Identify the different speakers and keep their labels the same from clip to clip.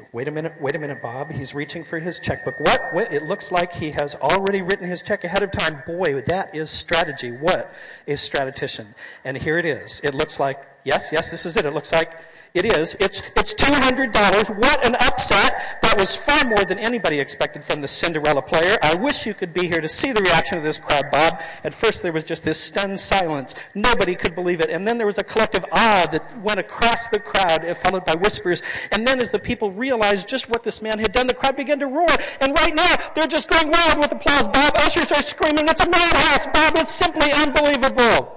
Speaker 1: Wait a minute, Bob. He's reaching for his checkbook. What? It looks like he has already written his check ahead of time. Boy, that is strategy. What a strategician. And here it is. It looks like, yes, this is it. It looks like it is. It's $200. What an upset. That was far more than anybody expected from the Cinderella player. I wish you could be here to see the reaction of this crowd, Bob. At first there was just this stunned silence. Nobody could believe it. And then there was a collective awe that went across the crowd, followed by whispers. And then as the people realized just what this man had done, the crowd began to roar. And right now, they're just going wild with applause, Bob. Ushers are screaming, it's a madhouse, Bob. It's simply unbelievable.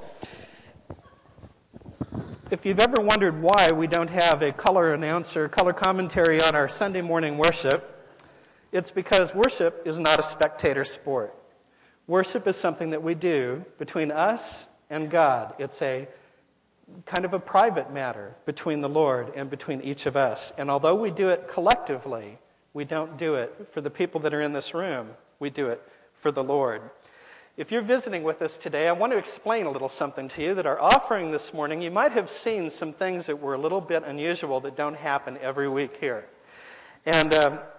Speaker 1: If you've ever wondered why we don't have a color announcer, color commentary on our Sunday morning worship, it's because worship is not a spectator sport. Worship is something that we do between us and God. It's a kind of a private matter between the Lord and between each of us. And although we do it collectively, we don't do it for the people that are in this room. We do it for the Lord. If you're visiting with us today, I want to explain a little something to you that our offering this morning, you might have seen some things that were a little bit unusual that don't happen every week here. And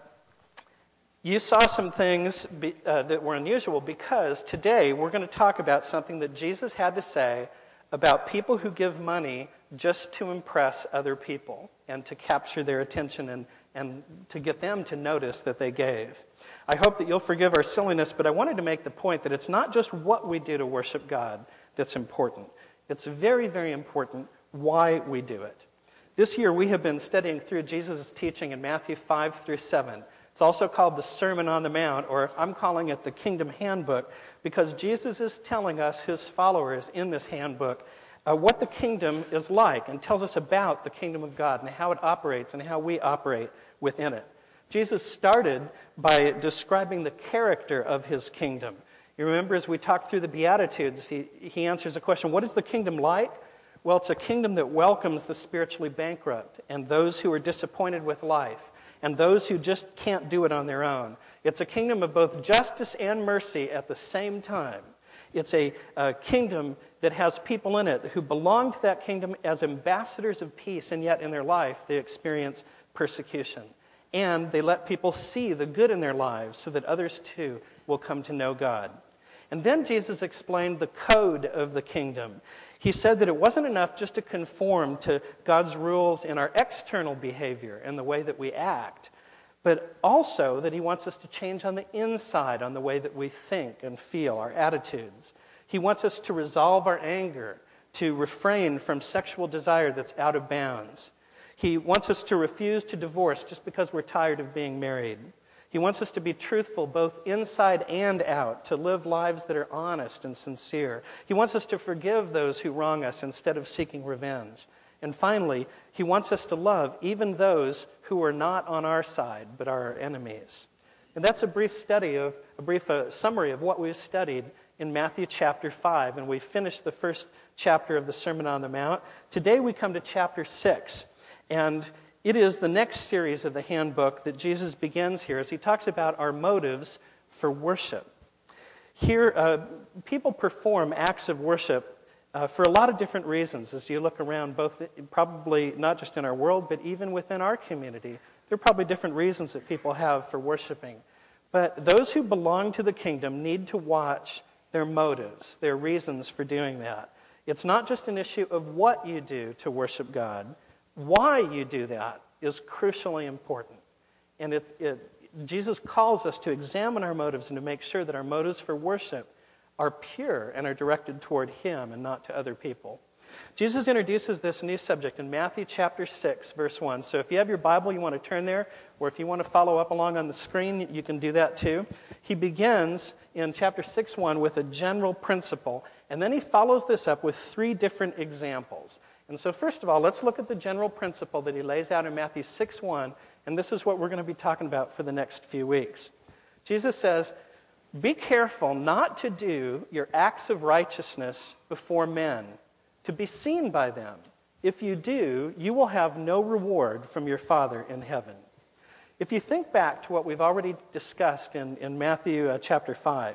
Speaker 1: you saw some things that were unusual because today we're going to talk about something that Jesus had to say about people who give money just to impress other people and to capture their attention and to get them to notice that they gave. I hope that you'll forgive our silliness, but I wanted to make the point that it's not just what we do to worship God that's important. It's very, very important why we do it. This year we have been studying through Jesus' teaching in Matthew 5 through 7. It's also called the Sermon on the Mount, or I'm calling it the Kingdom Handbook, because Jesus is telling us, his followers, in this handbook, what the kingdom is like and tells us about the kingdom of God and how it operates and how we operate within it. Jesus started by describing the character of his kingdom. You remember as we talked through the Beatitudes, he answers a question, what is the kingdom like? Well, it's a kingdom that welcomes the spiritually bankrupt and those who are disappointed with life and those who just can't do it on their own. It's a kingdom of both justice and mercy at the same time. It's a kingdom that has people in it who belong to that kingdom as ambassadors of peace, and yet in their life they experience persecution. And they let people see the good in their lives so that others too will come to know God. And then Jesus explained the code of the kingdom. He said that it wasn't enough just to conform to God's rules in our external behavior and the way that we act, but also that he wants us to change on the inside, on the way that we think and feel, our attitudes. He wants us to resolve our anger, to refrain from sexual desire that's out of bounds. He wants us to refuse to divorce just because we're tired of being married. He wants us to be truthful both inside and out, to live lives that are honest and sincere. He wants us to forgive those who wrong us instead of seeking revenge. And finally, he wants us to love even those who are not on our side but are our enemies. And that's a brief summary of what we've studied in Matthew chapter 5. And we finished the first chapter of the Sermon on the Mount. Today we come to chapter 6. And it is the next series of the handbook that Jesus begins here as he talks about our motives for worship. Here, people perform acts of worship for a lot of different reasons. As you look around, both probably not just in our world, but even within our community, there are probably different reasons that people have for worshiping. But those who belong to the kingdom need to watch their motives, their reasons for doing that. It's not just an issue of what you do to worship God. Why you do that is crucially important. And Jesus calls us to examine our motives and to make sure that our motives for worship are pure and are directed toward him and not to other people. Jesus introduces this new subject in Matthew chapter 6, verse 1. So if you have your Bible, you want to turn there, or if you want to follow up along on the screen, you can do that too. He begins in chapter 6:1 with a general principle, and then he follows this up with 3 different examples. And so first of all, let's look at the general principle that he lays out in Matthew 6:1, and this is what we're going to be talking about for the next few weeks. Jesus says, be careful not to do your acts of righteousness before men, to be seen by them. If you do, you will have no reward from your Father in heaven. If you think back to what we've already discussed in Matthew chapter 5,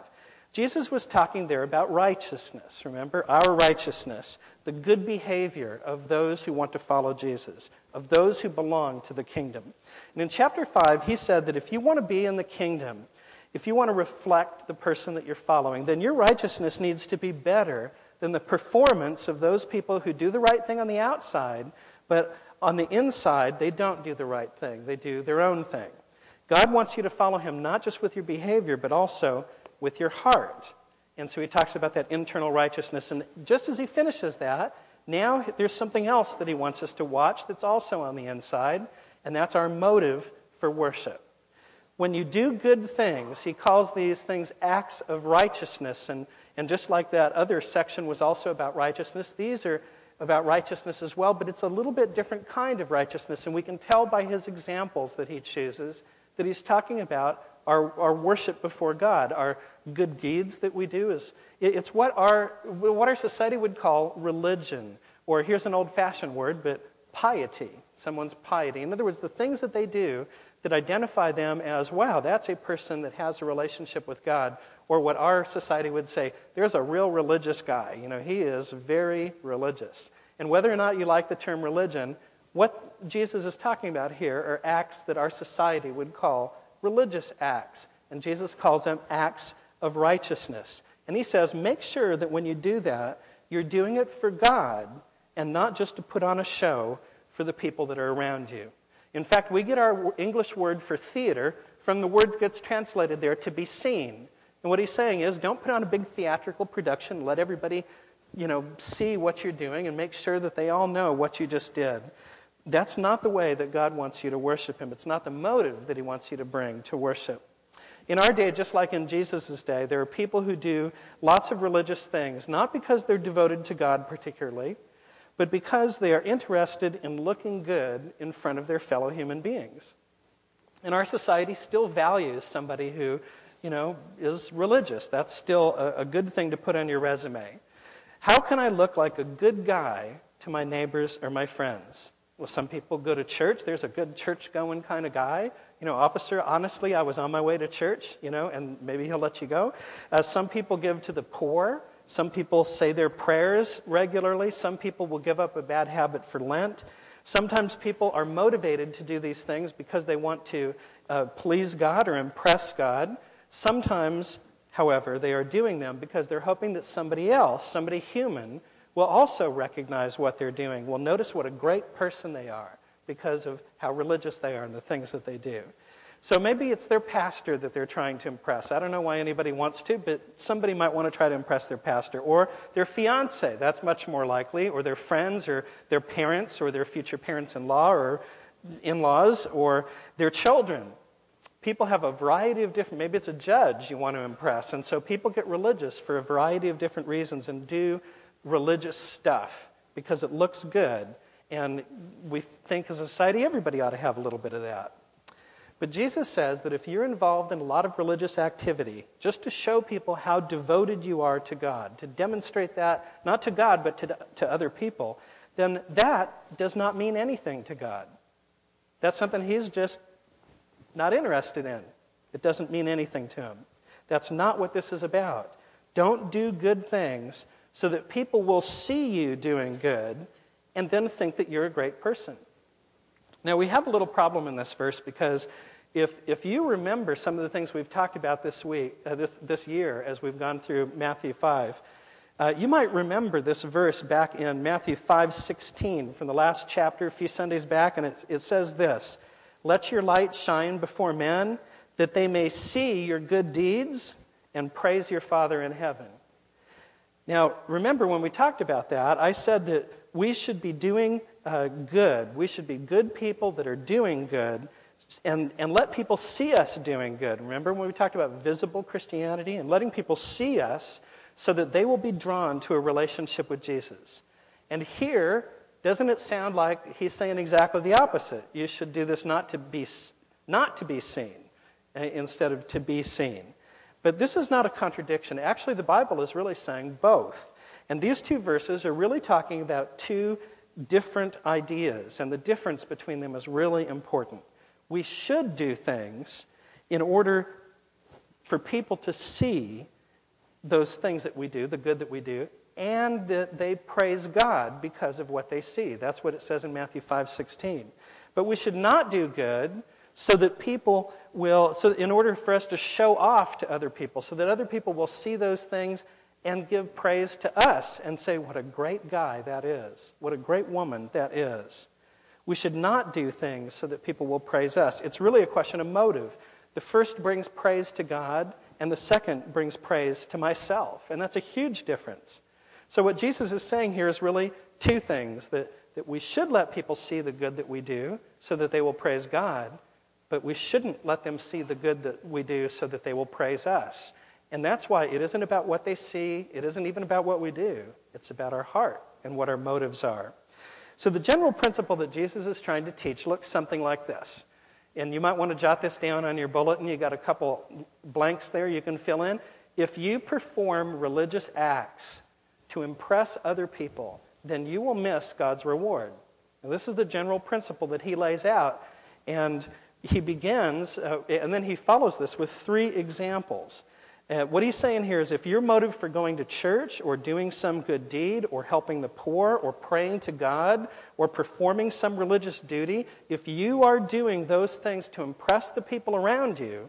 Speaker 1: Jesus was talking there about righteousness, remember? Our righteousness, the good behavior of those who want to follow Jesus, of those who belong to the kingdom. And in chapter 5, he said that if you want to be in the kingdom, if you want to reflect the person that you're following, then your righteousness needs to be better than the performance of those people who do the right thing on the outside, but on the inside, they don't do the right thing. They do their own thing. God wants you to follow him not just with your behavior, but also with your heart. And so he talks about that internal righteousness. And just as he finishes that, now there's something else that he wants us to watch that's also on the inside, and that's our motive for worship. When you do good things, he calls these things acts of righteousness. And just like that other section was also about righteousness, these are about righteousness as well, but it's a little bit different kind of righteousness. And we can tell by his examples that he chooses that he's talking about our worship before God, our good deeds that we do. It's what our society would call religion, or here's an old-fashioned word, but piety, someone's piety. In other words, the things that they do that identify them as, wow, that's a person that has a relationship with God, or what our society would say, there's a real religious guy. He is very religious. And whether or not you like the term religion, what Jesus is talking about here are acts that our society would call religious acts. And Jesus calls them acts of righteousness. And he says, make sure that when you do that, you're doing it for God and not just to put on a show for the people that are around you. In fact, we get our English word for theater from the word that gets translated there, to be seen. And what he's saying is, don't put on a big theatrical production, let everybody, see what you're doing and make sure that they all know what you just did. That's not the way that God wants you to worship him. It's not the motive that he wants you to bring to worship. In our day, just like in Jesus' day, there are people who do lots of religious things, not because they're devoted to God particularly, but because they are interested in looking good in front of their fellow human beings. And our society still values somebody who, is religious. That's still a good thing to put on your resume. How can I look like a good guy to my neighbors or my friends? Well, some people go to church. There's a good church-going kind of guy. Officer, honestly, I was on my way to church, and maybe he'll let you go. Some people give to the poor. Some people say their prayers regularly. Some people will give up a bad habit for Lent. Sometimes people are motivated to do these things because they want to please God or impress God. Sometimes, however, they are doing them because they're hoping that somebody else, somebody human, will also recognize what they're doing, will notice what a great person they are because of how religious they are and the things that they do. So maybe it's their pastor that they're trying to impress. I don't know why anybody wants to, but somebody might want to try to impress their pastor. Or their fiance, that's much more likely, or their friends, or their parents, or their future parents-in-law, or in-laws, or their children. People have a variety of different, maybe it's a judge you want to impress, and so people get religious for a variety of different reasons and do religious stuff because it looks good, and we think as a society everybody ought to have a little bit of that. But Jesus says that if you're involved in a lot of religious activity, just to show people how devoted you are to God, to demonstrate that, not to God, but to other people, then that does not mean anything to God. That's something he's just not interested in. It doesn't mean anything to him. That's not what this is about. Don't do good things so that people will see you doing good and then think that you're a great person. Now, we have a little problem in this verse because if you remember some of the things we've talked about this year as we've gone through Matthew 5, you might remember this verse back in Matthew 5:16 from the last chapter a few Sundays back, and it says this, "Let your light shine before men, that they may see your good deeds and praise your Father in heaven." Now, remember when we talked about that, I said that we should be doing good. We should be good people that are doing good and let people see us doing good. Remember when we talked about visible Christianity and letting people see us so that they will be drawn to a relationship with Jesus. And here, doesn't it sound like he's saying exactly the opposite? You should do this not to be seen instead of to be seen. But this is not a contradiction. Actually, the Bible is really saying both. And these two verses are really talking about two different ideas, and the difference between them is really important. We should do things in order for people to see those things that we do, the good that we do, and that they praise God because of what they see. That's what it says in Matthew 5:16. But we should not do good so that people will, so in order for us to show off to other people, so that other people will see those things and give praise to us and say, what a great guy that is, what a great woman that is. We should not do things so that people will praise us. It's really a question of motive. The first brings praise to God, and the second brings praise to myself. And that's a huge difference. So what Jesus is saying here is really two things, that we should let people see the good that we do so that they will praise God, but we shouldn't let them see the good that we do so that they will praise us. And that's why it isn't about what they see. It isn't even about what we do. It's about our heart and what our motives are. So the general principle that Jesus is trying to teach looks something like this. And you might want to jot this down on your bulletin. You got a couple blanks there you can fill in. If you perform religious acts to impress other people, then you will miss God's reward. And this is the general principle that he lays out. And he begins, and then he follows this with three examples. What he's saying here is if your motive for going to church or doing some good deed or helping the poor or praying to God or performing some religious duty, if you are doing those things to impress the people around you,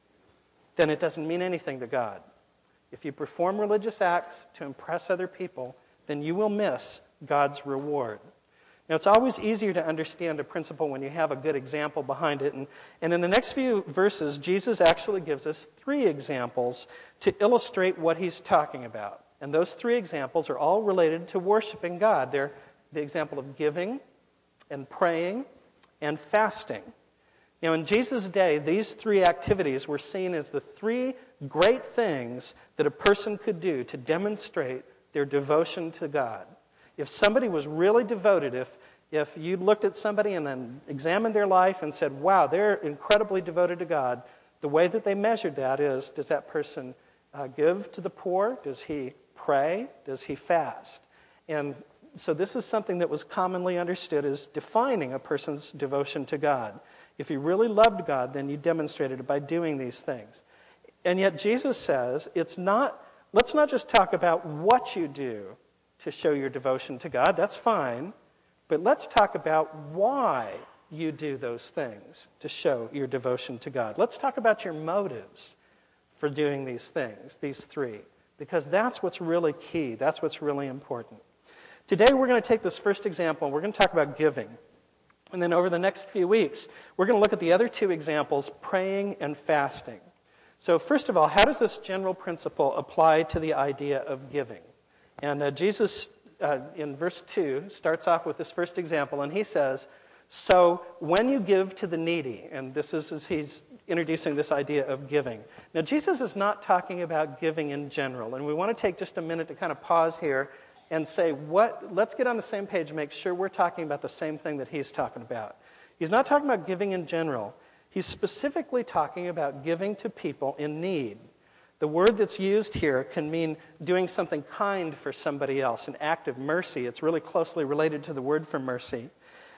Speaker 1: then it doesn't mean anything to God. If you perform religious acts to impress other people, then you will miss God's reward. Now, it's always easier to understand a principle when you have a good example behind it. And in the next few verses, Jesus actually gives us three examples to illustrate what he's talking about. And those three examples are all related to worshiping God. They're the example of giving and praying and fasting. Now, in Jesus' day, these three activities were seen as the three great things that a person could do to demonstrate their devotion to God. If somebody was really devoted, if you looked at somebody and then examined their life and said, wow, they're incredibly devoted to God, the way that they measured that is, does that person give to the poor? Does he pray? Does he fast? And so this is something that was commonly understood as defining a person's devotion to God. If you really loved God, then you demonstrated it by doing these things. And yet Jesus says, let's not just talk about what you do to show your devotion to God. That's fine. But let's talk about why you do those things to show your devotion to God. Let's talk about your motives for doing these things, these three, because that's what's really key. That's what's really important. Today we're going to take this first example and we're going to talk about giving. And then over the next few weeks, we're going to look at the other two examples, praying and fasting. So first of all, how does this general principle apply to the idea of giving? And Jesus, in verse 2, starts off with this first example, and he says, so when you give to the needy, and this is as he's introducing this idea of giving. Now, Jesus is not talking about giving in general, and we want to take just a minute to kind of pause here and say, let's get on the same page and make sure we're talking about the same thing that he's talking about. He's not talking about giving in general. He's specifically talking about giving to people in need. The word that's used here can mean doing something kind for somebody else, an act of mercy. It's really closely related to the word for mercy.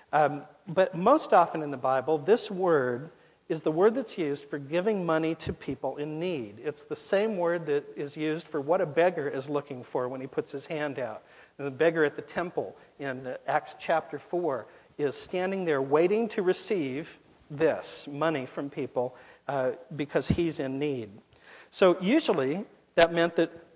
Speaker 1: But most often in the Bible, this word is the word that's used for giving money to people in need. It's the same word that is used for what a beggar is looking for when he puts his hand out. And the beggar at the temple in Acts chapter 4 is standing there waiting to receive this money from people because he's in need. So usually that meant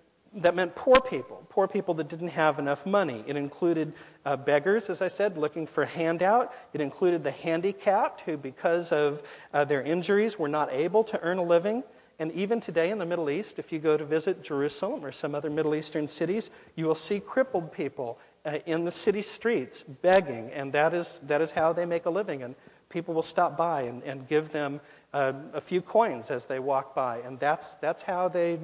Speaker 1: poor people that didn't have enough money. It included beggars, as I said, looking for a handout. It included the handicapped who, because of their injuries, were not able to earn a living. And even today in the Middle East, if you go to visit Jerusalem or some other Middle Eastern cities, you will see crippled people in the city streets begging, and that is how they make a living. And people will stop by and give them a few coins as they walk by, and that's how they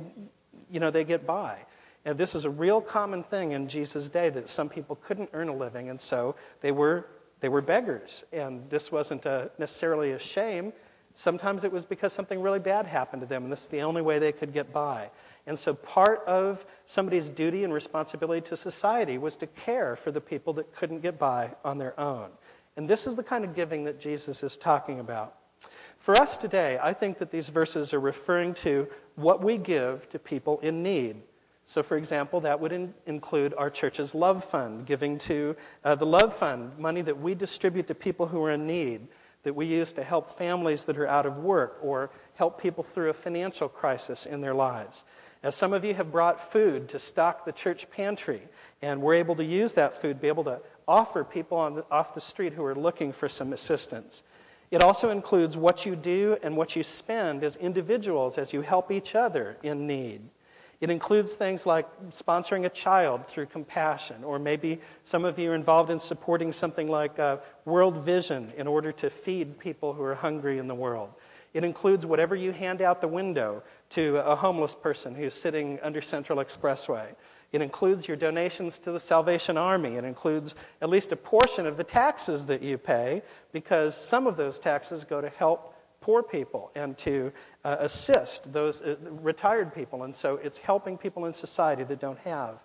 Speaker 1: get by. And this is a real common thing in Jesus' day, that some people couldn't earn a living, and so they were beggars. And this wasn't necessarily a shame. Sometimes it was because something really bad happened to them, and this is the only way they could get by. And so part of somebody's duty and responsibility to society was to care for the people that couldn't get by on their own. And this is the kind of giving that Jesus is talking about. For us today, I think that these verses are referring to what we give to people in need. So, for example, that would include our church's Love Fund, giving to the Love Fund, money that we distribute to people who are in need, that we use to help families that are out of work or help people through a financial crisis in their lives. As some of you have brought food to stock the church pantry, and we're able to use that food, be able to offer people off the street who are looking for some assistance. It also includes what you do and what you spend as individuals as you help each other in need. It includes things like sponsoring a child through Compassion, or maybe some of you are involved in supporting something like World Vision in order to feed people who are hungry in the world. It includes whatever you hand out the window to a homeless person who's sitting under Central Expressway. It includes your donations to the Salvation Army. It includes at least a portion of the taxes that you pay, because some of those taxes go to help poor people and to assist those retired people. And so it's helping people in society that don't have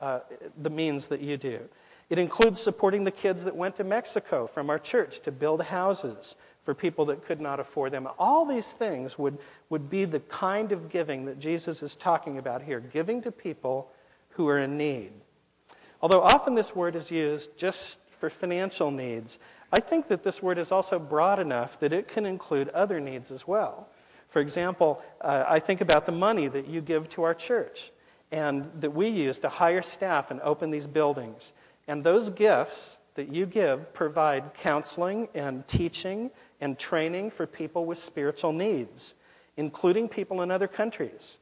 Speaker 1: the means that you do. It includes supporting the kids that went to Mexico from our church to build houses for people that could not afford them. All these things would be the kind of giving that Jesus is talking about here, giving to people who are in need. Although often this word is used just for financial needs, I think that this word is also broad enough that it can include other needs as well. For example, I think about the money that you give to our church and that we use to hire staff and open these buildings. And those gifts that you give provide counseling and teaching and training for people with spiritual needs, including people in other countries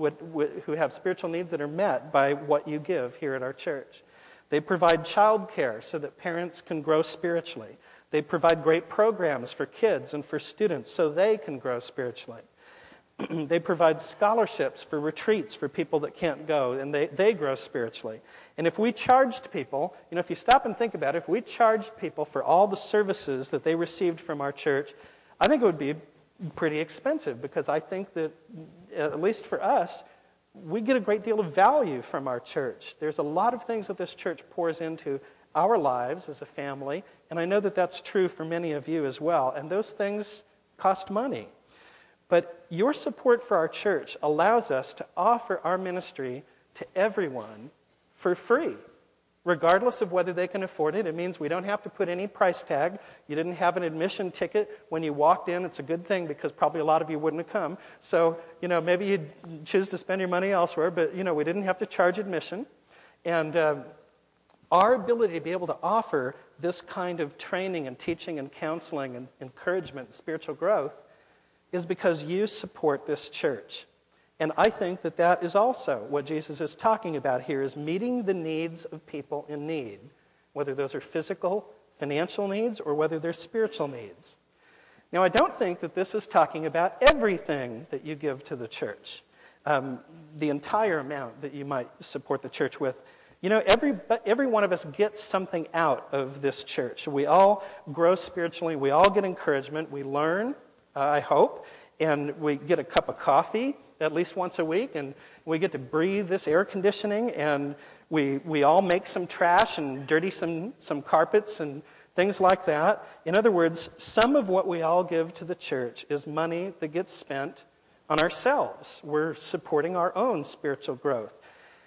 Speaker 1: who have spiritual needs that are met by what you give here at our church. They provide child care so that parents can grow spiritually. They provide great programs for kids and for students so they can grow spiritually. They provide scholarships for retreats for people that can't go, and they grow spiritually. And if we charged people, if you stop and think about it, if we charged people for all the services that they received from our church, I think it would be pretty expensive, because I think that, at least for us, we get a great deal of value from our church. There's a lot of things that this church pours into our lives as a family, and I know that that's true for many of you as well, and those things cost money. But your support for our church allows us to offer our ministry to everyone for free, regardless of whether they can afford it. It means we don't have to put any price tag. You didn't have an admission ticket when you walked in. It's a good thing, because probably a lot of you wouldn't have come. So, maybe you'd choose to spend your money elsewhere, but, we didn't have to charge admission. And our ability to be able to offer this kind of training and teaching and counseling and encouragement and spiritual growth is because you support this church. And I think that that is also what Jesus is talking about here, is meeting the needs of people in need, whether those are physical, financial needs, or whether they're spiritual needs. Now, I don't think that this is talking about everything that you give to the church, the entire amount that you might support the church with. Every one of us gets something out of this church. We all grow spiritually. We all get encouragement. We learn, I hope, and we get a cup of coffee at least once a week, and we get to breathe this air conditioning, and we all make some trash and dirty some carpets and things like that. In other words, some of what we all give to the church is money that gets spent on ourselves. We're supporting our own spiritual growth.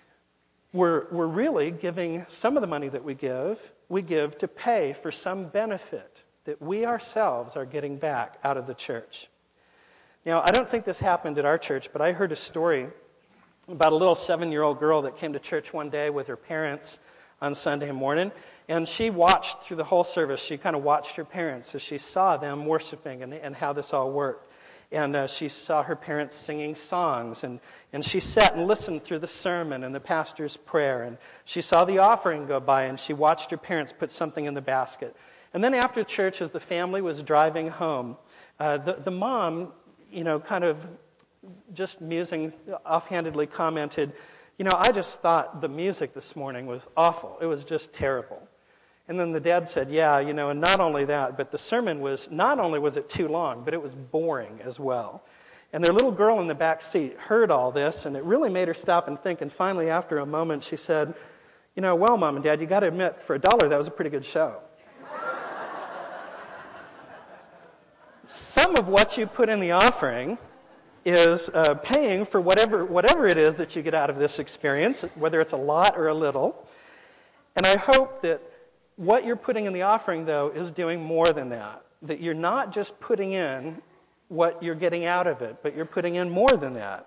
Speaker 1: We're really giving some of the money that we give to pay for some benefit that we ourselves are getting back out of the church. Now, I don't think this happened at our church, but I heard a story about a little 7-year-old girl that came to church one day with her parents on Sunday morning, and she watched through the whole service. She kind of watched her parents as she saw them worshiping and how this all worked. And she saw her parents singing songs, and she sat and listened through the sermon and the pastor's prayer, and she saw the offering go by, and she watched her parents put something in the basket. And then after church, as the family was driving home, the mom, kind of just musing, offhandedly commented, I just thought the music this morning was awful. It was just terrible. And then the dad said, yeah, and not only that, but the sermon not only was it too long, but it was boring as well. And their little girl in the back seat heard all this, and it really made her stop and think. And finally, after a moment, she said, well, Mom and Dad, you got to admit, for $1, that was a pretty good show. Some of what you put in the offering is paying for whatever it is that you get out of this experience, whether it's a lot or a little. And I hope that what you're putting in the offering, though, is doing more than that you're not just putting in what you're getting out of it, but you're putting in more than that.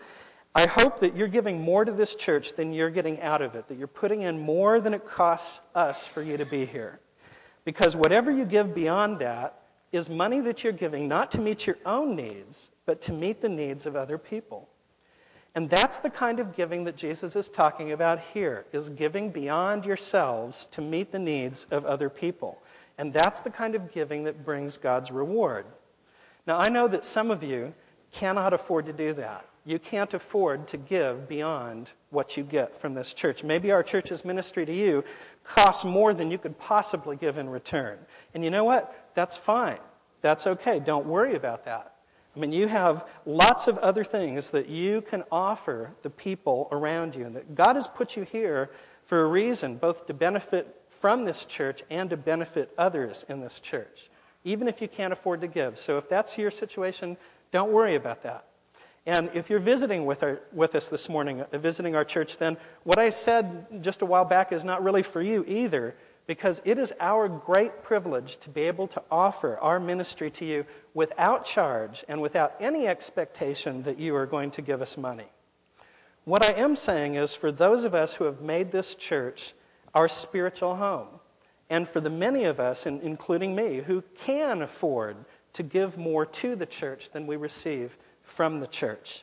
Speaker 1: I hope that you're giving more to this church than you're getting out of it, that you're putting in more than it costs us for you to be here. Because whatever you give beyond that is money that you're giving not to meet your own needs, but to meet the needs of other people. And that's the kind of giving that Jesus is talking about here, is giving beyond yourselves to meet the needs of other people. And that's the kind of giving that brings God's reward. Now, I know that some of you cannot afford to do that. You can't afford to give beyond what you get from this church. Maybe our church's ministry to you costs more than you could possibly give in return. And you know what? That's fine. That's okay. Don't worry about that. I mean, you have lots of other things that you can offer the people around you. And that God has put you here for a reason, both to benefit from this church and to benefit others in this church, even if you can't afford to give. So if that's your situation, don't worry about that. And if you're visiting with us this morning, visiting our church, then what I said just a while back is not really for you either, because it is our great privilege to be able to offer our ministry to you without charge and without any expectation that you are going to give us money. What I am saying is, for those of us who have made this church our spiritual home, and for the many of us, including me, who can afford to give more to the church than we receive from the church,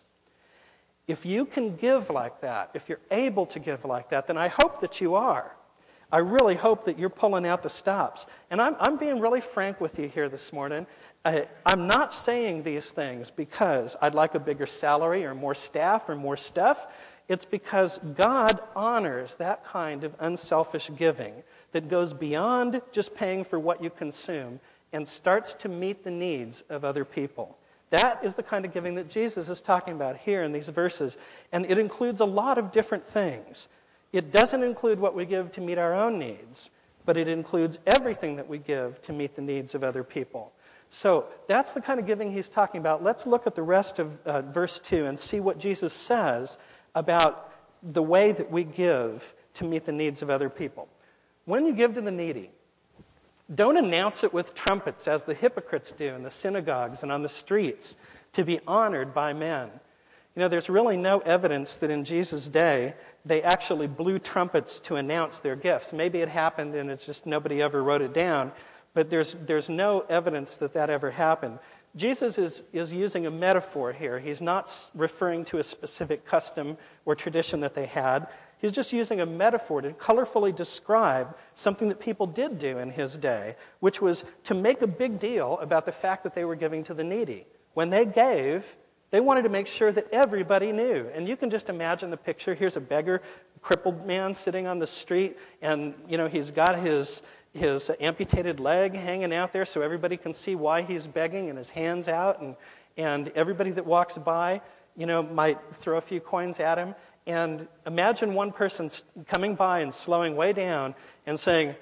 Speaker 1: if you can give like that, if you're able to give like that, then I hope that you are. I really hope that you're pulling out the stops. And I'm being really frank with you here this morning. I'm not saying these things because I'd like a bigger salary or more staff or more stuff. It's because God honors that kind of unselfish giving that goes beyond just paying for what you consume and starts to meet the needs of other people. That is the kind of giving that Jesus is talking about here in these verses. And it includes a lot of different things. It doesn't include what we give to meet our own needs, but it includes everything that we give to meet the needs of other people. So that's the kind of giving he's talking about. Let's look at the rest of verse 2 and see what Jesus says about the way that we give to meet the needs of other people. When you give to the needy, don't announce it with trumpets as the hypocrites do in the synagogues and on the streets to be honored by men. You know, there's really no evidence that in Jesus' day they actually blew trumpets to announce their gifts. Maybe it happened and it's just nobody ever wrote it down, but there's no evidence that that ever happened. Jesus is using a metaphor here. He's not referring to a specific custom or tradition that they had. He's just using a metaphor to colorfully describe something that people did do in his day, which was to make a big deal about the fact that they were giving to the needy. When they gave, they wanted to make sure that everybody knew. And you can just imagine the picture. Here's a beggar, crippled man sitting on the street, and he's got his amputated leg hanging out there so everybody can see why he's begging, and his hands out, and everybody that walks by, might throw a few coins at him. And imagine one person coming by and slowing way down and saying,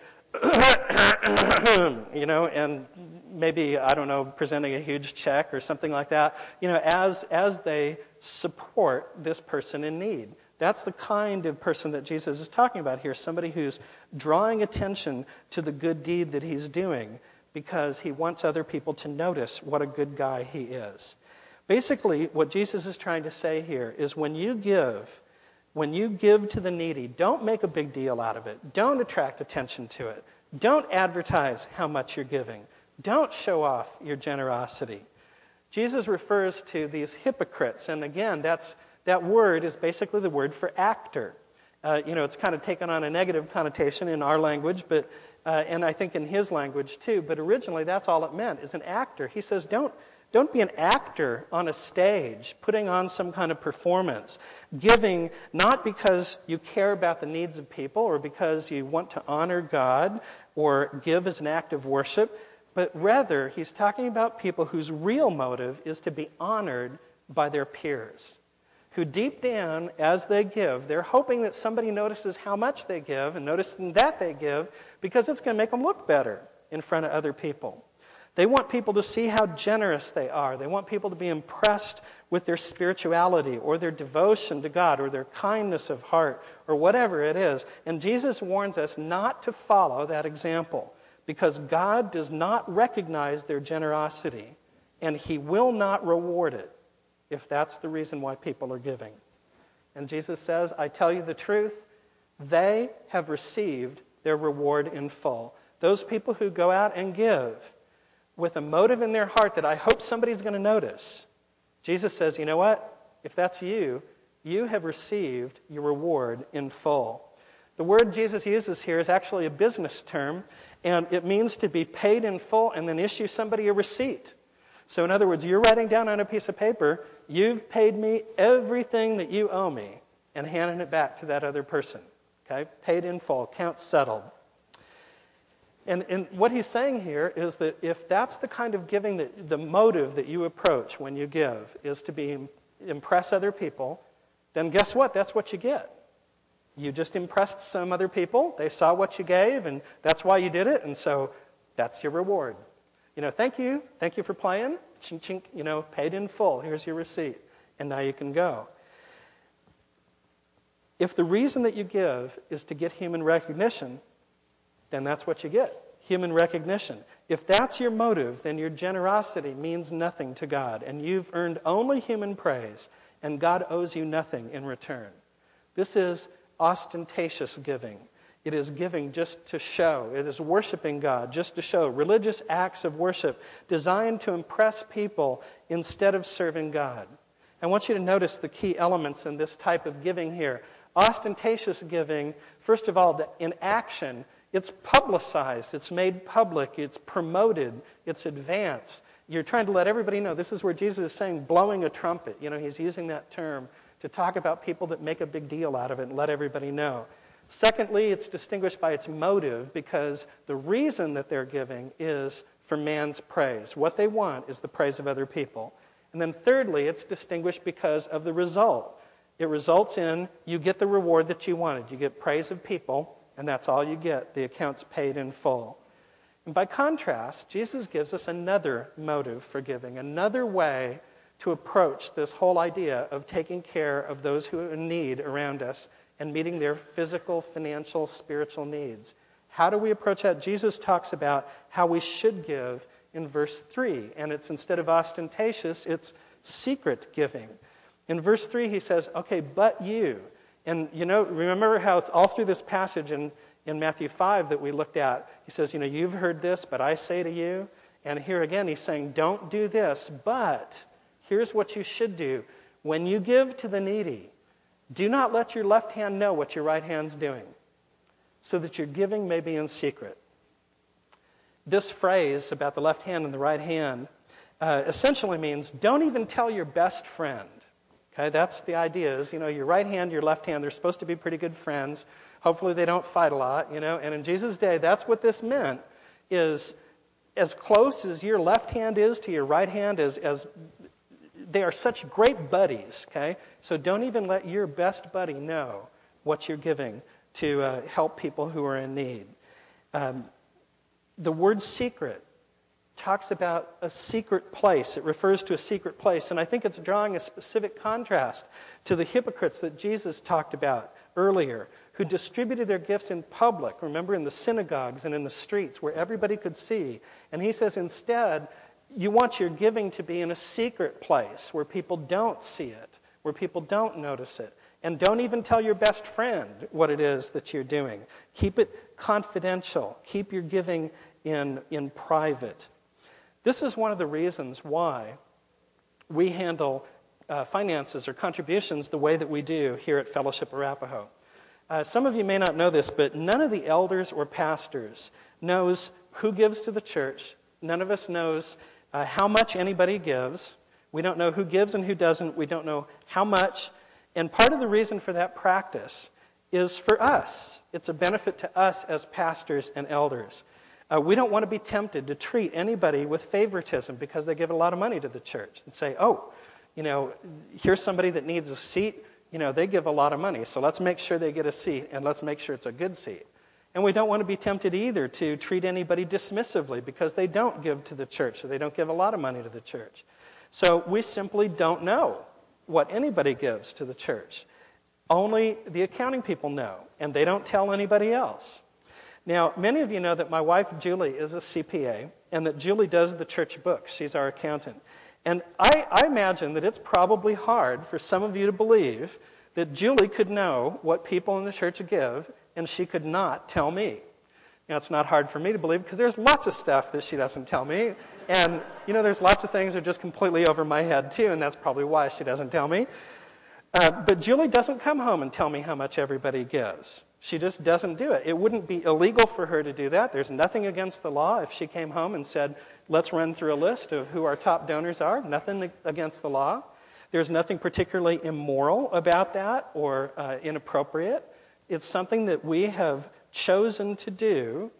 Speaker 1: and maybe, presenting a huge check or something like that, as they support this person in need. That's the kind of person that Jesus is talking about here, somebody who's drawing attention to the good deed that he's doing because he wants other people to notice what a good guy he is. Basically, what Jesus is trying to say here is when you give to the needy, don't make a big deal out of it. Don't attract attention to it. Don't advertise how much you're giving. Don't show off your generosity. Jesus refers to these hypocrites, and again, that word is basically the word for actor. It's kind of taken on a negative connotation in our language, but and I think in his language too, but originally that's all it meant, is an actor. He says, don't be an actor on a stage, putting on some kind of performance, giving not because you care about the needs of people or because you want to honor God or give as an act of worship, but rather he's talking about people whose real motive is to be honored by their peers, who deep down, as they give, they're hoping that somebody notices how much they give and noticing that they give because it's going to make them look better in front of other people. They want people to see how generous they are. They want people to be impressed with their spirituality or their devotion to God or their kindness of heart or whatever it is. And Jesus warns us not to follow that example because God does not recognize their generosity and He will not reward it if that's the reason why people are giving. And Jesus says, I tell you the truth, they have received their reward in full. Those people who go out and give with a motive in their heart that I hope somebody's going to notice, Jesus says, you know what? If that's you, you have received your reward in full. The word Jesus uses here is actually a business term, and it means to be paid in full and then issue somebody a receipt. So in other words, you're writing down on a piece of paper, you've paid me everything that you owe me, and handing it back to that other person. Okay? Paid in full, count settled. And what he's saying here is that if that's the kind of giving, that the motive that you approach when you give is to impress other people, then guess what? That's what you get. You just impressed some other people. They saw what you gave, and that's why you did it, and so that's your reward. Thank you for playing. Chink, chink, paid in full. Here's your receipt, and now you can go. If the reason that you give is to get human recognition, then that's what you get, human recognition. If that's your motive, then your generosity means nothing to God, and you've earned only human praise, and God owes you nothing in return. This is ostentatious giving. It is giving just to show. It is worshiping God just to show. Religious acts of worship designed to impress people instead of serving God. I want you to notice the key elements in this type of giving here. Ostentatious giving, first of all, in action, it's publicized, it's made public, it's promoted, it's advanced. You're trying to let everybody know. This is where Jesus is saying blowing a trumpet. He's using that term to talk about people that make a big deal out of it and let everybody know. Secondly, it's distinguished by its motive because the reason that they're giving is for man's praise. What they want is the praise of other people. And then thirdly, it's distinguished because of the result. It results in you get the reward that you wanted. You get praise of people, and that's all you get. The account's paid in full. And by contrast, Jesus gives us another motive for giving, another way to approach this whole idea of taking care of those who are in need around us and meeting their physical, financial, spiritual needs. How do we approach that? Jesus talks about how we should give in verse 3, and it's instead of ostentatious, it's secret giving. In verse 3, he says, okay, but you. And, remember how all through this passage in Matthew 5 that we looked at, he says, you've heard this, but I say to you. And here again, he's saying, don't do this, but here's what you should do. When you give to the needy, do not let your left hand know what your right hand's doing, so that your giving may be in secret. This phrase about the left hand and the right hand essentially means don't even tell your best friend. Okay, that's the idea is, your right hand, your left hand, they're supposed to be pretty good friends. Hopefully they don't fight a lot, And in Jesus' day, that's what this meant, is as close as your left hand is to your right hand, as they are such great buddies, okay? So don't even let your best buddy know what you're giving to help people who are in need. The word secret talks about a secret place. It refers to a secret place, and I think it's drawing a specific contrast to the hypocrites that Jesus talked about earlier, who distributed their gifts in public, remember, in the synagogues and in the streets where everybody could see. And he says instead, you want your giving to be in a secret place where people don't see it, where people don't notice it. And don't even tell your best friend what it is that you're doing. Keep it confidential. Keep your giving in private. This is one of the reasons why we handle finances or contributions the way that we do here at Fellowship Arapahoe. Some of you may not know this, but none of the elders or pastors knows who gives to the church. None of us knows how much anybody gives. We don't know who gives and who doesn't. We don't know how much. And part of the reason for that practice is for us. It's a benefit to us as pastors and elders. We don't want to be tempted to treat anybody with favoritism because they give a lot of money to the church and say, here's somebody that needs a seat. They give a lot of money, so let's make sure they get a seat, and let's make sure it's a good seat. And we don't want to be tempted either to treat anybody dismissively because they don't give to the church or they don't give a lot of money to the church. So we simply don't know what anybody gives to the church. Only the accounting people know, and they don't tell anybody else. Now, many of you know that my wife, Julie, is a CPA, and that Julie does the church books. She's our accountant. And I imagine that it's probably hard for some of you to believe that Julie could know what people in the church give, and she could not tell me. Now, it's not hard for me to believe because there's lots of stuff that she doesn't tell me. And, there's lots of things that are just completely over my head, too, and that's probably why she doesn't tell me. But Julie doesn't come home and tell me how much everybody gives. She just doesn't do it. It wouldn't be illegal for her to do that. There's nothing against the law if she came home and said, let's run through a list of who our top donors are. Nothing against the law. There's nothing particularly immoral about that or inappropriate. It's something that we have chosen to do.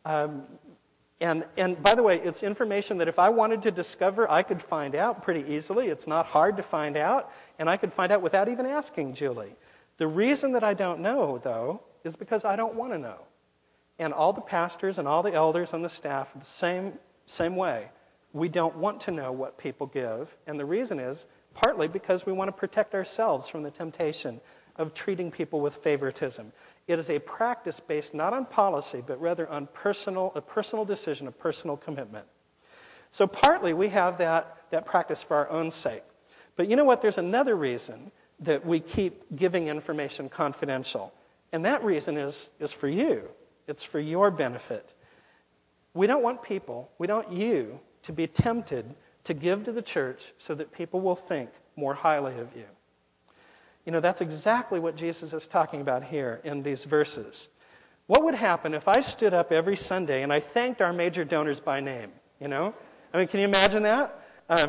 Speaker 1: And by the way, it's information that if I wanted to discover, I could find out pretty easily. It's not hard to find out, and I could find out without even asking Julie. The reason that I don't know, though, is because I don't want to know. And all the pastors and all the elders on the staff are the same way. We don't want to know what people give, and the reason is partly because we want to protect ourselves from the temptation of treating people with favoritism. It is a practice based not on policy, but rather on a personal decision, a personal commitment. So partly we have that practice for our own sake. But you know what? There's another reason that we keep giving information confidential. And that reason is for you. It's for your benefit. We don't want you to be tempted to give to the church so that people will think more highly of you. That's exactly what Jesus is talking about here in these verses. What would happen if I stood up every Sunday and I thanked our major donors by name? Can you imagine that?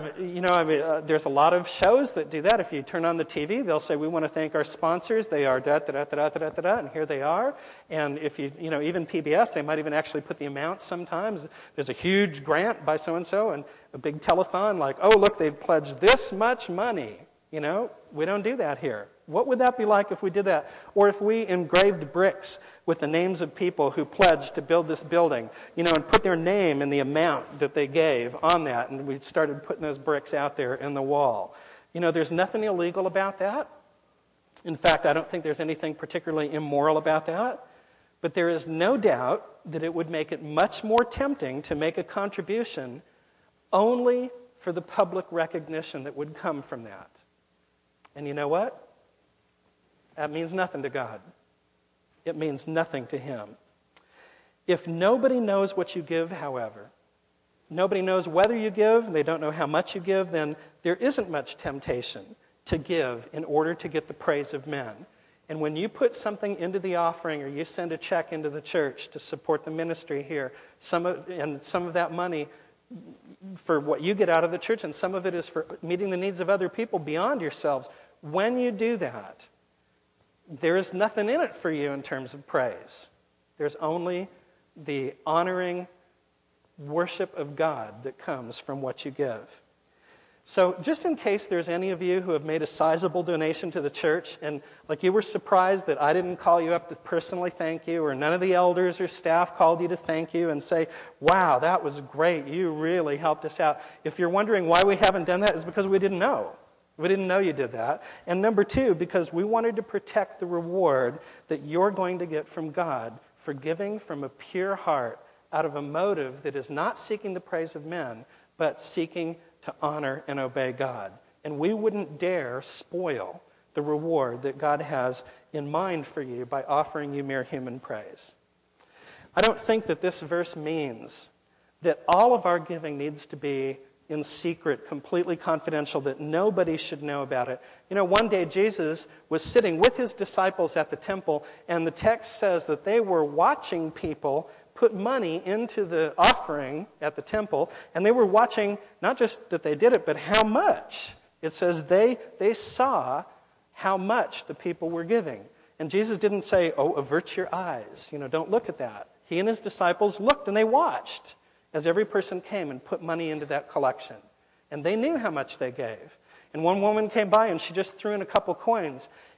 Speaker 1: There's a lot of shows that do that. If you turn on the TV, they'll say, we want to thank our sponsors. They are da-da-da-da-da-da-da, and here they are. And if even PBS, they might even actually put the amount sometimes. There's a huge grant by so-and-so and a big telethon like, oh, look, they've pledged this much money. We don't do that here. What would that be like if we did that? Or if we engraved bricks with the names of people who pledged to build this building, and put their name and the amount that they gave on that, and we started putting those bricks out there in the wall. There's nothing illegal about that. In fact, I don't think there's anything particularly immoral about that. But there is no doubt that it would make it much more tempting to make a contribution only for the public recognition that would come from that. And you know what? That means nothing to God. It means nothing to Him. If nobody knows what you give, however, nobody knows whether you give, they don't know how much you give, then there isn't much temptation to give in order to get the praise of men. And when you put something into the offering or you send a check into the church to support the ministry here, some of that money for what you get out of the church, and some of it is for meeting the needs of other people beyond yourselves. When you do that, there is nothing in it for you in terms of praise. There's only the honoring worship of God that comes from what you give. So just in case there's any of you who have made a sizable donation to the church, and like you were surprised that I didn't call you up to personally thank you, or none of the elders or staff called you to thank you and say, wow, that was great, you really helped us out. If you're wondering why we haven't done that, it's because we didn't know. We didn't know you did that. And number two, because we wanted to protect the reward that you're going to get from God for giving from a pure heart out of a motive that is not seeking the praise of men, but seeking to honor and obey God. And we wouldn't dare spoil the reward that God has in mind for you by offering you mere human praise. I don't think that this verse means that all of our giving needs to be in secret, completely confidential, that nobody should know about it. One day Jesus was sitting with his disciples at the temple, and the text says that they were watching people put money into the offering at the temple, and they were watching not just that they did it, but how much. It says they saw how much the people were giving. And Jesus didn't say, oh, avert your eyes. Don't look at that. He and his disciples looked and they watched as every person came and put money into that collection. And they knew how much they gave. And one woman came by and she just threw in a couple coins.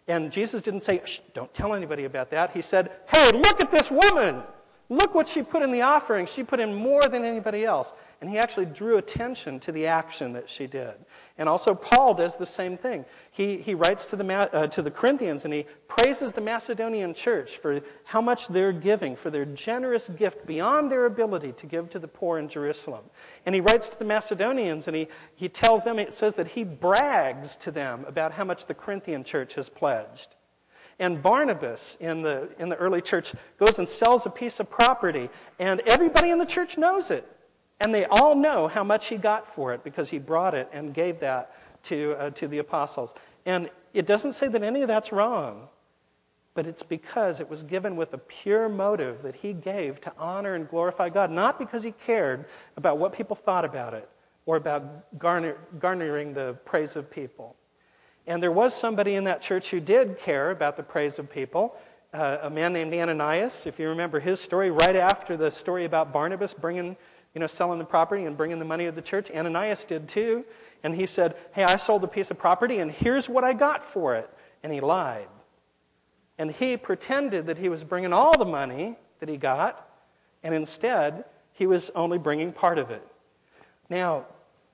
Speaker 1: And Jesus didn't say, shh, don't tell anybody about that. He said, hey, look at this woman. Look what she put in the offering. She put in more than anybody else. And he actually drew attention to the action that she did. And also Paul does the same thing. He writes to the Corinthians and he praises the Macedonian church for how much they're giving, for their generous gift beyond their ability to give to the poor in Jerusalem. And he writes to the Macedonians and he tells them, it says that he brags to them about how much the Corinthian church has pledged. And Barnabas in the early church goes and sells a piece of property, and everybody in the church knows it. And they all know how much he got for it because he brought it and gave that to the apostles. And it doesn't say that any of that's wrong, but it's because it was given with a pure motive that he gave to honor and glorify God, not because he cared about what people thought about it or about garnering the praise of people. And there was somebody in that church who did care about the praise of people, a man named Ananias. If you remember his story, right after the story about Barnabas selling the property and bringing the money to the church, Ananias did too. And he said, hey, I sold a piece of property and here's what I got for it. And he lied. And he pretended that he was bringing all the money that he got, and instead he was only bringing part of it. Now,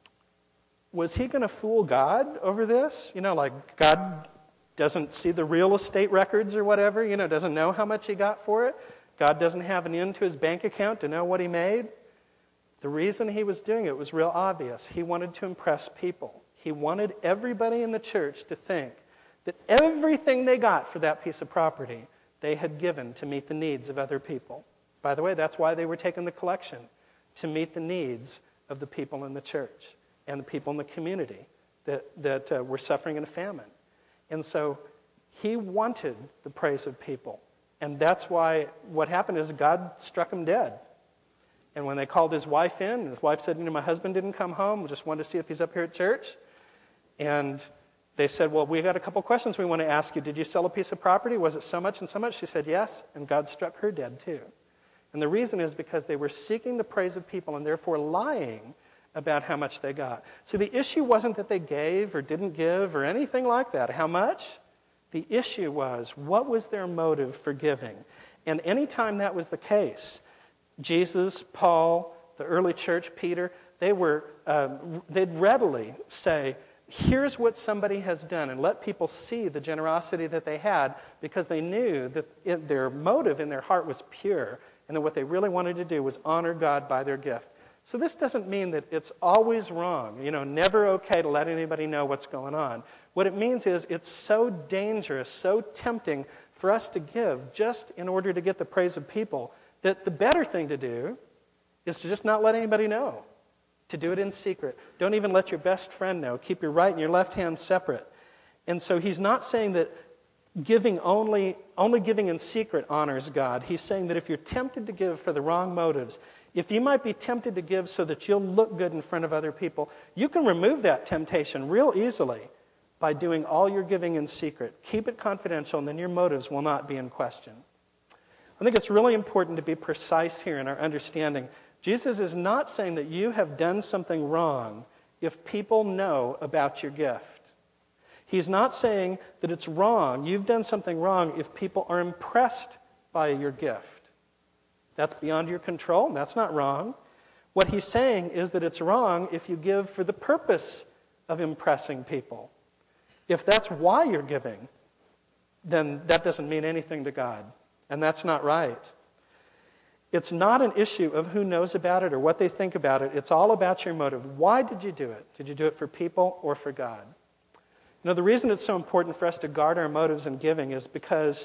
Speaker 1: was he going to fool God over this? Like God doesn't see the real estate records or whatever, doesn't know how much he got for it. God doesn't have an end to his bank account to know what he made. The reason he was doing it was real obvious. He wanted to impress people. He wanted everybody in the church to think that everything they got for that piece of property, they had given to meet the needs of other people. By the way, that's why they were taking the collection, to meet the needs of the people in the church and the people in the community that were suffering in a famine. And so he wanted the praise of people. And that's why what happened is God struck him dead. And when they called his wife in, his wife said, my husband didn't come home. We just wanted to see if he's up here at church. And they said, well, we got a couple questions we want to ask you. Did you sell a piece of property? Was it so much and so much? She said, yes. And God struck her dead too. And the reason is because they were seeking the praise of people and therefore lying about how much they got. See, the issue wasn't that they gave or didn't give or anything like that. How much? The issue was, what was their motive for giving? And anytime that was the case, Jesus, Paul, the early church, Peter, they'd readily say, here's what somebody has done, and let people see the generosity that they had because they knew that their motive in their heart was pure and that what they really wanted to do was honor God by their gift. So this doesn't mean that it's always wrong, never okay to let anybody know what's going on. What it means is it's so dangerous, so tempting for us to give just in order to get the praise of people that the better thing to do is to just not let anybody know, to do it in secret. Don't even let your best friend know. Keep your right and your left hand separate. And so he's not saying that giving only giving in secret honors God. He's saying that if you're tempted to give for the wrong motives, if you might be tempted to give so that you'll look good in front of other people, you can remove that temptation real easily by doing all your giving in secret. Keep it confidential, and then your motives will not be in question. I think it's really important to be precise here in our understanding. Jesus is not saying that you have done something wrong if people know about your gift. He's not saying that it's wrong, you've done something wrong if people are impressed by your gift. That's beyond your control, and that's not wrong. What he's saying is that it's wrong if you give for the purpose of impressing people. If that's why you're giving, then that doesn't mean anything to God, and that's not right. It's not an issue of who knows about it or what they think about it. It's all about your motive. Why did you do it? Did you do it for people or for God? The reason it's so important for us to guard our motives in giving is because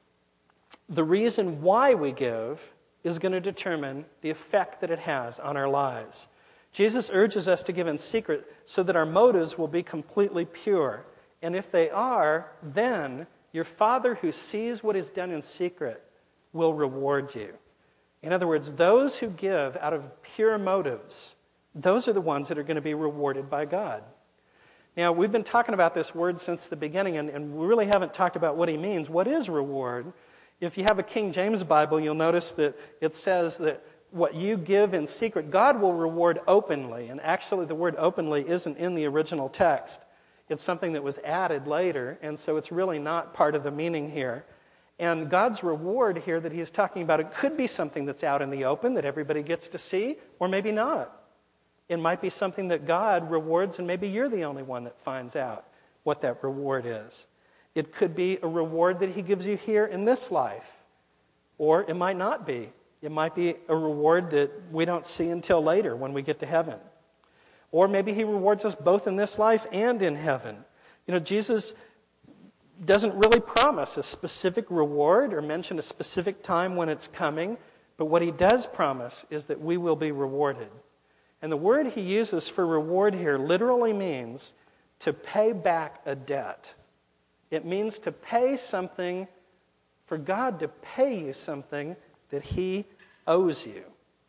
Speaker 1: the reason why we give is going to determine the effect that it has on our lives. Jesus urges us to give in secret so that our motives will be completely pure. And if they are, then your Father who sees what is done in secret will reward you. In other words, those who give out of pure motives, those are the ones that are going to be rewarded by God. Now, we've been talking about this word since the beginning, and we really haven't talked about what he means. What is reward? If you have a King James Bible, you'll notice that it says that what you give in secret, God will reward openly. And actually, the word openly isn't in the original text. It's something that was added later, and so it's really not part of the meaning here. And God's reward here that he's talking about, it could be something that's out in the open that everybody gets to see, or maybe not. It might be something that God rewards, and maybe you're the only one that finds out what that reward is. It could be a reward that he gives you here in this life, or it might not be. It might be a reward that we don't see until later when we get to heaven. Or maybe he rewards us both in this life and in heaven. You know, Jesus doesn't really promise a specific reward or mention a specific time when it's coming, but what he does promise is that we will be rewarded. And the word he uses for reward here literally means to pay back a debt. It means to pay something, for God to pay you something that he owes you.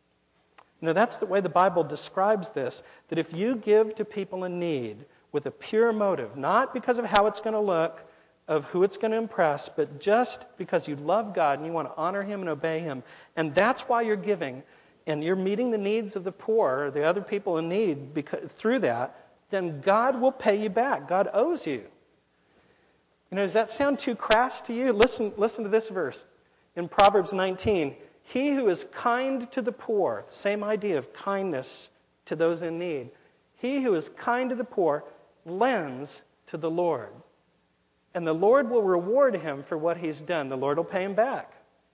Speaker 1: Now, that's the way the Bible describes this, that if you give to people in need with a pure motive, not because of how it's going to look, of who it's going to impress, but just because you love God and you want to honor him and obey him, and that's why you're giving, and you're meeting the needs of the poor or the other people in need through that, then God will pay you back. God owes you. You know, does that sound too crass to you? Listen to this verse. In Proverbs 19, he who is kind to the poor, the same idea of kindness to those in need, he who is kind to the poor lends to the Lord. And the Lord will reward him for what he's done. The Lord will pay him back.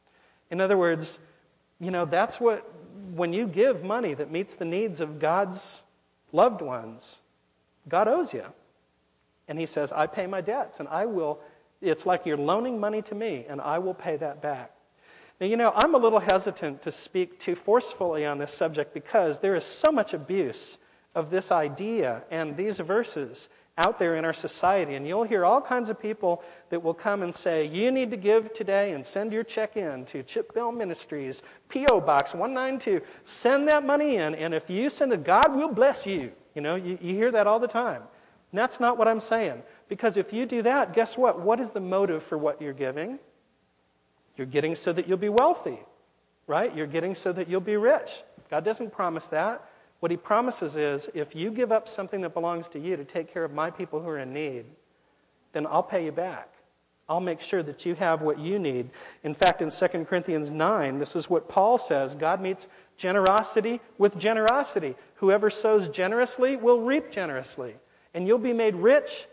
Speaker 1: In other words, you know, that's what, when you give money that meets the needs of God's loved ones, God owes you. And he says, I pay my debts, and I will, it's like you're loaning money to me, and I will pay that back. Now, you know, I'm a little hesitant to speak too forcefully on this subject because there is so much abuse of this idea and these verses out there in our society. And you'll hear all kinds of people that will come and say, you need to give today and send your check in to Chip Bell Ministries, P.O. Box 192. Send that money in, and if you send it, God will bless you. You know, you hear that all the time. And that's not what I'm saying. Because if you do that, guess what? What is the motive for what you're giving? You're getting so that you'll be wealthy, right? You're getting so that you'll be rich. God doesn't promise that. What he promises is, if you give up something that belongs to you to take care of my people who are in need, then I'll pay you back. I'll make sure that you have what you need. In fact, in 2 Corinthians 9, this is what Paul says. God meets generosity with generosity. Whoever sows generously will reap generously. And you'll be made rich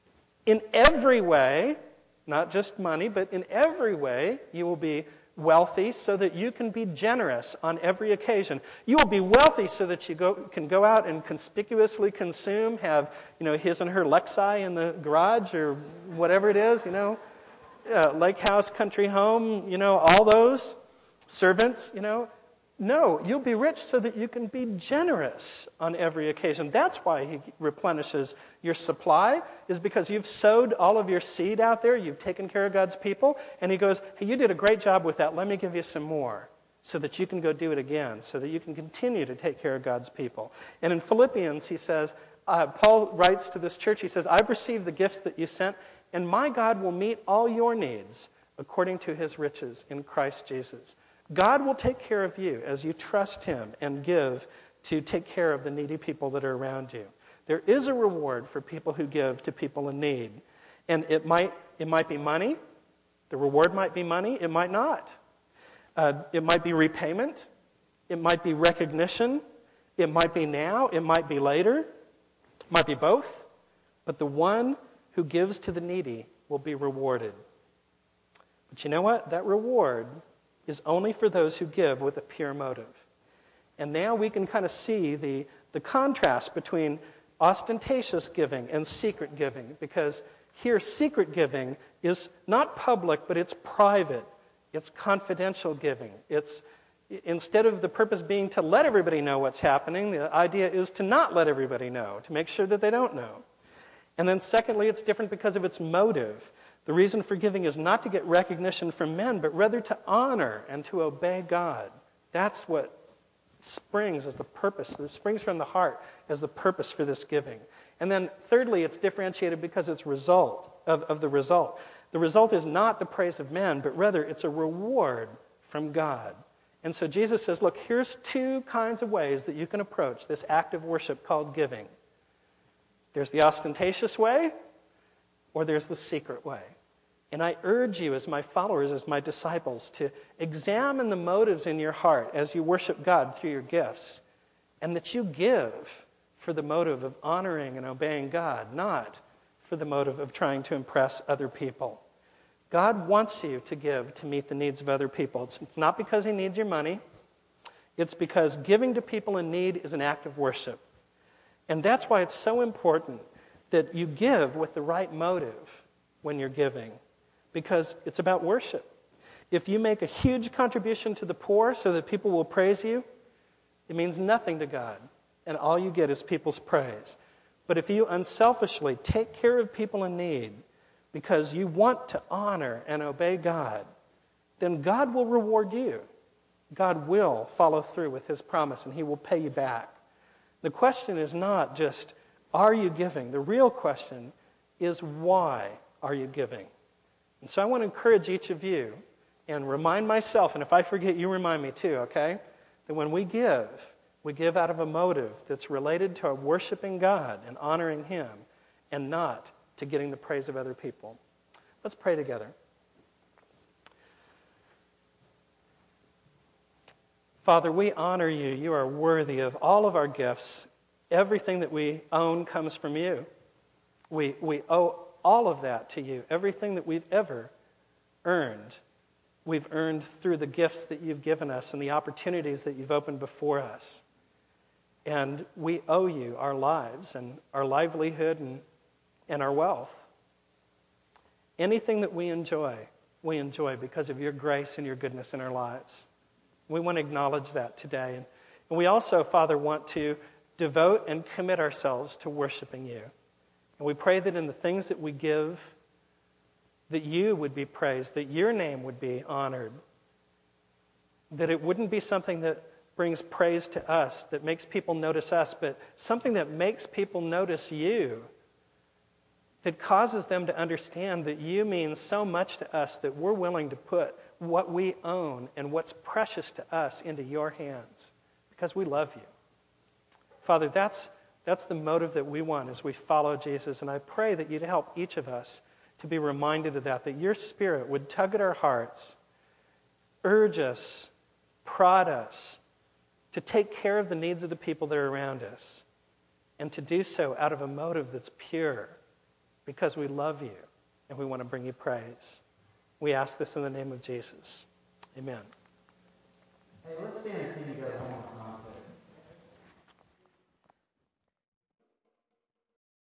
Speaker 1: in every way, not just money, but in every way you will be wealthy so that you can be generous on every occasion. You will be wealthy so that you can go out and conspicuously consume, have, you know, his and her Lexi in the garage or whatever it is, you know, lake house, country home, you know, all those servants, you know. No, you'll be rich so that you can be generous on every occasion. That's why he replenishes your supply, is because you've sowed all of your seed out there, you've taken care of God's people, and he goes, hey, you did a great job with that, let me give you some more, so that you can go do it again, so that you can continue to take care of God's people. And in Philippians, he says, Paul writes to this church, he says, I've received the gifts that you sent, and my God will meet all your needs according to his riches in Christ Jesus. God will take care of you as you trust him and give to take care of the needy people that are around you. There is a reward for people who give to people in need. And it might be money. The reward might be money. It might not. It might be repayment. It might be recognition. It might be now. It might be later. It might be both. But the one who gives to the needy will be rewarded. But you know what? That reward is only for those who give with a pure motive. And now we can kind of see the contrast between ostentatious giving and secret giving, because here secret giving is not public, but it's private. It's confidential giving. It's, instead of the purpose being to let everybody know what's happening, the idea is to not let everybody know, to make sure that they don't know. And then secondly, it's different because of its motive. The reason for giving is not to get recognition from men, but rather to honor and to obey God. That's what springs as the purpose. It springs from the heart as the purpose for this giving. And then thirdly, it's differentiated because it's result of the result. The result is not the praise of men, but rather it's a reward from God. And so Jesus says, look, here's two kinds of ways that you can approach this act of worship called giving. There's the ostentatious way, or there's the secret way. And I urge you as my followers, as my disciples, to examine the motives in your heart as you worship God through your gifts, and that you give for the motive of honoring and obeying God, not for the motive of trying to impress other people. God wants you to give to meet the needs of other people. It's not because he needs your money. It's because giving to people in need is an act of worship. And that's why it's so important that you give with the right motive when you're giving, because it's about worship. If you make a huge contribution to the poor so that people will praise you, it means nothing to God, and all you get is people's praise. But if you unselfishly take care of people in need because you want to honor and obey God, then God will reward you. God will follow through with his promise, and he will pay you back. The question is not just, are you giving? The real question is, why are you giving? And so I want to encourage each of you and remind myself, and if I forget, you remind me too, okay? That when we give out of a motive that's related to worshiping God and honoring him, and not to getting the praise of other people. Let's pray together. Father, we honor you. You are worthy of all of our gifts. Everything that we own comes from you. We owe all of that to you. Everything that we've ever earned, we've earned through the gifts that you've given us and the opportunities that you've opened before us. And we owe you our lives and our livelihood and our wealth. Anything that we enjoy because of your grace and your goodness in our lives. We want to acknowledge that today. And we also, Father, want to devote and commit ourselves to worshiping you. And we pray that in the things that we give, that you would be praised, that your name would be honored, that it wouldn't be something that brings praise to us, that makes people notice us, but something that makes people notice you, that causes them to understand that you mean so much to us that we're willing to put what we own and what's precious to us into your hands because we love you. Father, that's the motive that we want as we follow Jesus, and I pray that you'd help each of us to be reminded of that your Spirit would tug at our hearts, urge us, prod us to take care of the needs of the people that are around us, and to do so out of a motive that's pure because we love you and we want to bring you praise. We ask this in the name of Jesus. Amen.
Speaker 2: Hey, let's stand and sing together.